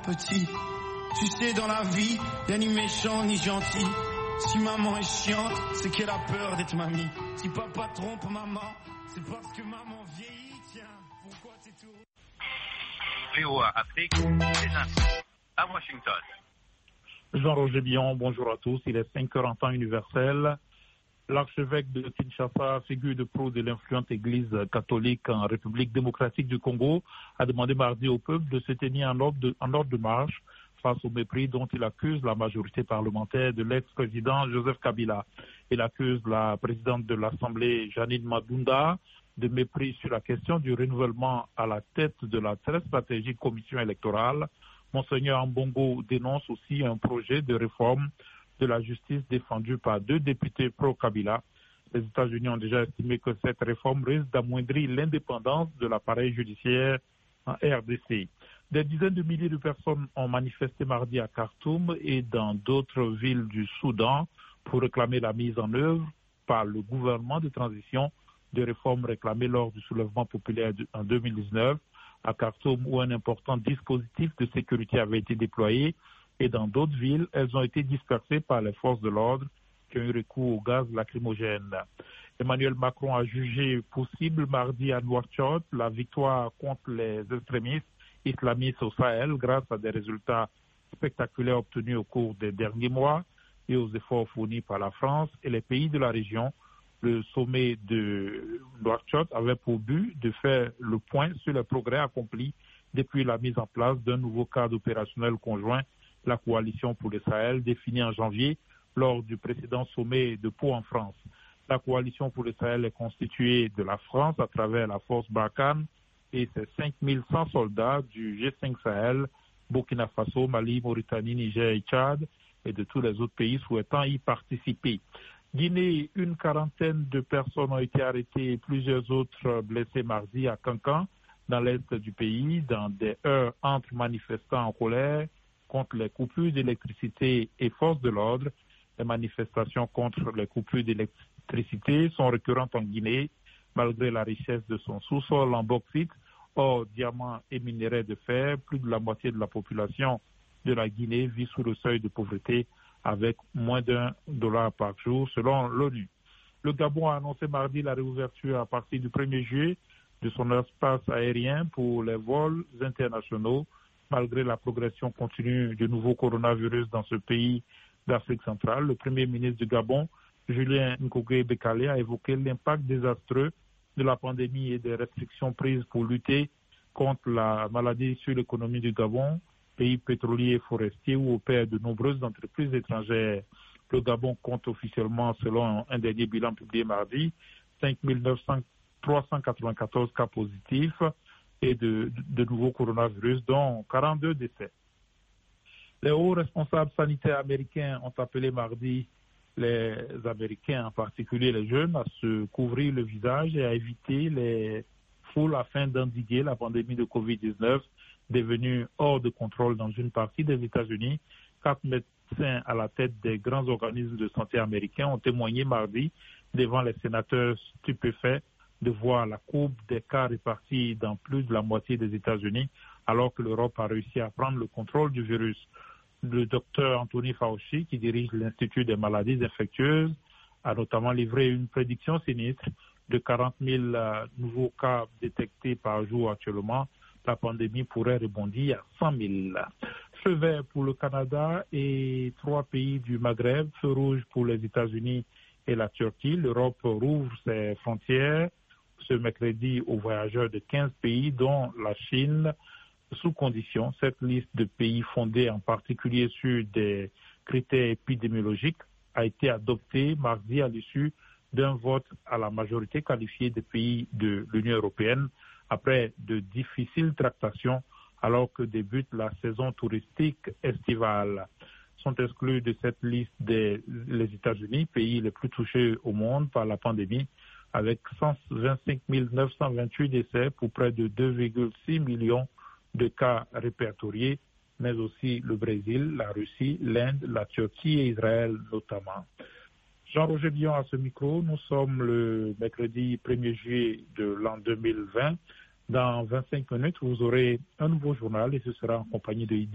petit. Tu sais, dans la vie, y'a ni méchant ni gentil. Si maman est chiante, c'est qu'elle a peur d'être mamie. Si papa trompe maman, c'est parce que maman vieillit. Tiens, pourquoi t'es tout... VOA Afrique, les infos à Washington. Jean-Roger Bion, bonjour à tous. Il est 5h en temps universel. L'archevêque de Kinshasa, figure de proue de l'influente église catholique en République démocratique du Congo, a demandé mardi au peuple de se tenir en ordre de marche face au mépris dont il accuse la majorité parlementaire de l'ex-président Joseph Kabila. Il accuse la présidente de l'Assemblée, Janine Mabunda, de mépris sur la question du renouvellement à la tête de la très stratégique commission électorale. Monseigneur Ambongo dénonce aussi un projet de réforme de la justice défendu par 2 députés pro-Kabila. Les États-Unis ont déjà estimé que cette réforme risque d'amoindrir l'indépendance de l'appareil judiciaire en RDC. Des dizaines de milliers de personnes ont manifesté mardi à Khartoum et dans d'autres villes du Soudan pour réclamer la mise en œuvre par le gouvernement de transition de réformes réclamées lors du soulèvement populaire en 2019 à Khartoum, où un important dispositif de sécurité avait été déployé, et dans d'autres villes, elles ont été dispersées par les forces de l'ordre qui ont eu recours au gaz lacrymogène. Emmanuel Macron a jugé possible mardi à Nouakchott la victoire contre les extrémistes islamistes au Sahel grâce à des résultats spectaculaires obtenus au cours des derniers mois et aux efforts fournis par la France et les pays de la région. Le sommet de Nouakchott avait pour but de faire le point sur les progrès accomplis depuis la mise en place d'un nouveau cadre opérationnel conjoint, la coalition pour le Sahel, définie en janvier lors du précédent sommet de Pau en France. La coalition pour le Sahel est constituée de la France à travers la force Barkhane et ses 5100 soldats du G5 Sahel, Burkina Faso, Mali, Mauritanie, Niger et Tchad, et de tous les autres pays souhaitant y participer. Guinée, une quarantaine de personnes ont été arrêtées et plusieurs autres blessées mardi à Kankan, dans l'est du pays, dans des heurts entre manifestants en colère contre les coupures d'électricité et forces de l'ordre. Les manifestations contre les coupures d'électricité sont récurrentes en Guinée, malgré la richesse de son sous-sol en bauxite, or diamants et minerais de fer. Plus de la moitié de la population de la Guinée vit sous le seuil de pauvreté, avec moins $1 par jour, selon l'ONU. Le Gabon a annoncé mardi la réouverture à partir du 1er juillet de son espace aérien pour les vols internationaux, malgré la progression continue du nouveau coronavirus dans ce pays d'Afrique centrale. Le Premier ministre du Gabon, Julien Nkogé Bekale, a évoqué l'impact désastreux de la pandémie et des restrictions prises pour lutter contre la maladie sur l'économie du Gabon, pays pétrolier et forestier où opèrent de nombreuses entreprises étrangères. Le Gabon compte officiellement, selon un dernier bilan publié mardi, 5 394 cas positifs et de nouveaux coronavirus, dont 42 décès. Les hauts responsables sanitaires américains ont appelé mardi les Américains, en particulier les jeunes, à se couvrir le visage et à éviter les foules afin d'endiguer la pandémie de Covid-19 devenue hors de contrôle dans une partie des États-Unis. 4 médecins à la tête des grands organismes de santé américains ont témoigné mardi devant les sénateurs stupéfaits de voir la courbe des cas répartis dans plus de la moitié des États-Unis, alors que l'Europe a réussi à prendre le contrôle du virus. Le docteur Anthony Fauci, qui dirige l'Institut des maladies infectieuses, a notamment livré une prédiction sinistre de 40 000 nouveaux cas détectés par jour actuellement. La pandémie pourrait rebondir à 100 000. Feu vert pour le Canada et 3 pays du Maghreb, feu rouge pour les États-Unis et la Turquie. L'Europe rouvre ses frontières ce mercredi aux voyageurs de 15 pays, dont la Chine, sous condition. Cette liste de pays fondée en particulier sur des critères épidémiologiques a été adoptée mardi à l'issue d'un vote à la majorité qualifiée des pays de l'Union européenne après de difficiles tractations alors que débute la saison touristique estivale. Sont exclus de cette liste les États-Unis, pays les plus touchés au monde par la pandémie, avec 125 928 décès pour près de 2,6 millions de cas répertoriés, mais aussi le Brésil, la Russie, l'Inde, la Turquie et Israël notamment. Jean-Roger Bion à ce micro. Nous sommes le mercredi 1er juillet de l'an 2020. Dans 25 minutes, vous aurez un nouveau journal et ce sera en compagnie de